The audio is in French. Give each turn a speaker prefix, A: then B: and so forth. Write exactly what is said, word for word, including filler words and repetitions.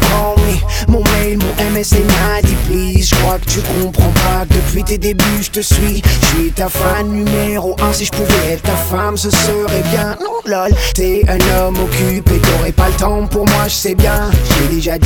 A: call me. Mon mail, mon M S N I D, please. Je crois que tu comprends pas que depuis tes débuts je te suis. Je suis ta fan numéro un. Si je pouvais être ta femme, ce serait bien. Non, lol, t'es un homme occupé, t'aurais pas le temps pour moi, je sais bien. J'ai déjà dit